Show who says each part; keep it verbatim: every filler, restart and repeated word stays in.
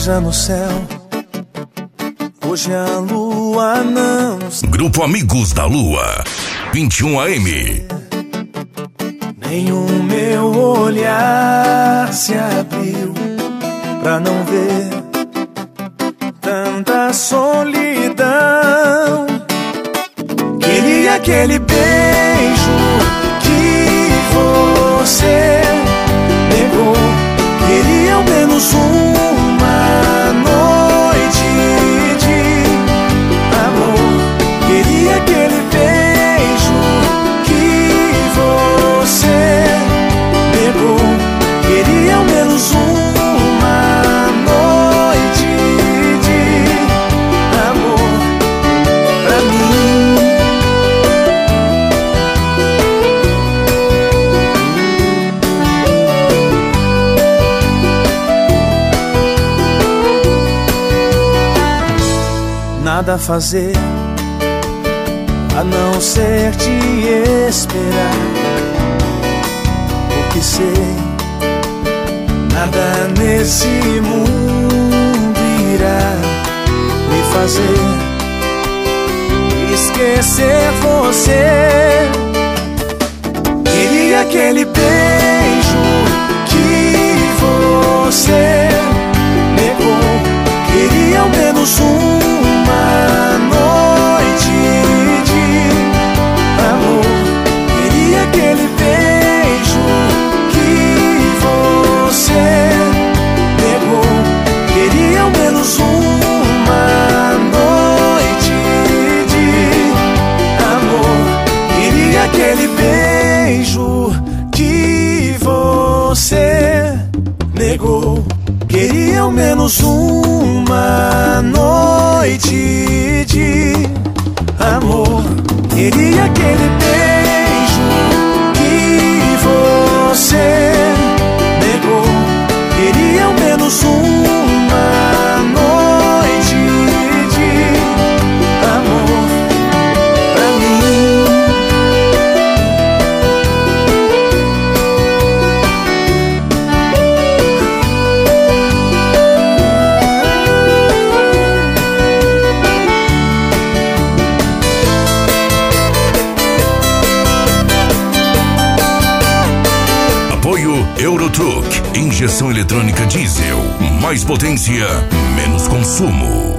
Speaker 1: esteja no céu. Hoje a lua não...
Speaker 2: Grupo Amigos da Lua, vinte e um A M.
Speaker 1: Nem o meu olhar se abriu pra não ver tanta solidão. Queria aquele beijo que você negou. Queria ao menos uma noite de amor. Queria aquele beijo que você negou. Queria ao menos uma noite de amor pra mim. Nada a fazer a não ser te esperar, porque sei, nada nesse mundo irá me fazer esquecer você. Queria aquele beijo que você negou. Queria ao menos uma noite de amor. Queria aquele beijo que você negou. Queria ao menos uma noite de amor. Queria aquele beijo que você negou. Queria ao menos uma noite de amor. Queria aquele beijo que você negou. Queria ao menos uma noite de amor pra mim.
Speaker 2: Eurotruck, injeção eletrônica diesel, mais potência, menos consumo.